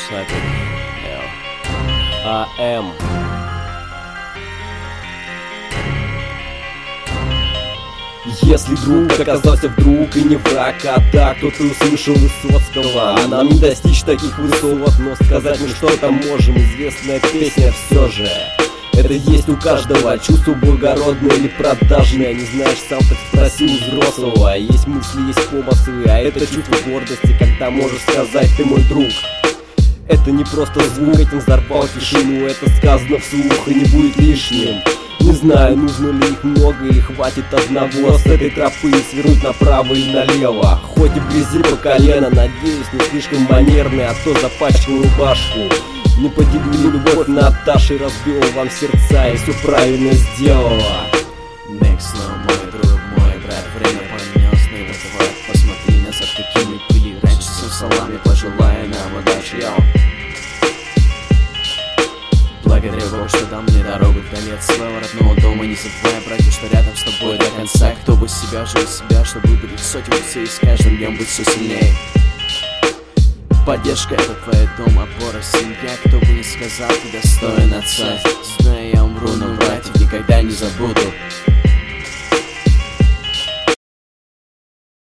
Сапик АМ. Если друг оказался вдруг и не враг, а так, то ты услышал Высоцкого. А нам не достичь таких высот, но сказать мы что-то можем. Известная песня все же. Это есть у каждого, чувство благородное или продажное. Не знаешь сам, так спроси у взрослого. Есть мысли, есть помыслы, а это чувство гордости, когда можешь сказать: ты мой друг. Это не просто звук, этим взорвал тишину. Это сказано вслух и не будет лишним. Не знаю, нужно ли их много или хватит одного с этой тропы свернуть направо и налево. Хоть и в грязи по колено, надеюсь, не слишком манерный, а то запачкал рубашку. Не поделили любовь Наташи, разбила вам сердца и все правильно сделала. Next slow, мой друг, мой брат, время понес, не вызывает. Посмотри назад, какими были раньше, со салами, пожелай нам удачи, йоу. Благодарю Бога, что дал мне дорогу в конец своего родного дома. Не забывай, братья, что рядом с тобой до конца. Кто бы себя жил себя, чтобы выбрать сотен и с каждым днем быть все сильнее. Поддержка — это твой дом, опора, семья. Кто бы ни сказал, ты достоин отца. Знаю, я умру, но братьев никогда не забуду.